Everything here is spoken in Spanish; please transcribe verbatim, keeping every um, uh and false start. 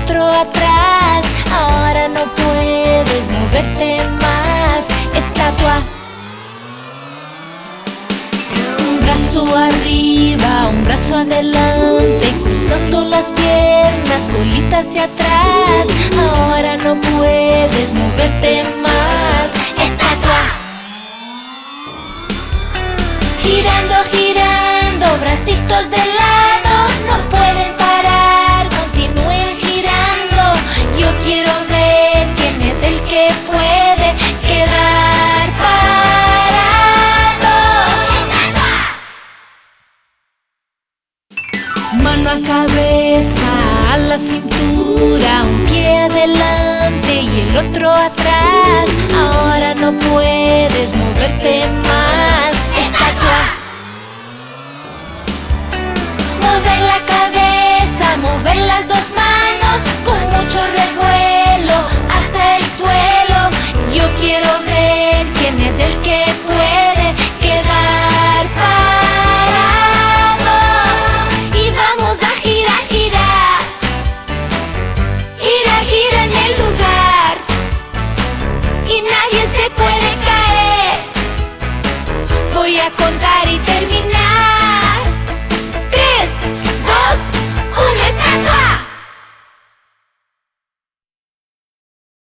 otro atrás. Ahora no puedes moverte más. Estatua. Un brazo arriba, un brazo adelante, cruzando las piernas, colita hacia atrás. Ahora no puedes moverte más. Estatua. Girando, girando, bracitos de lado, no pueden parar, continúen girando. Yo quiero ver quién es el que puede quedar parado. Mano a cabeza, a la cintura, un pie adelante y el otro atrás.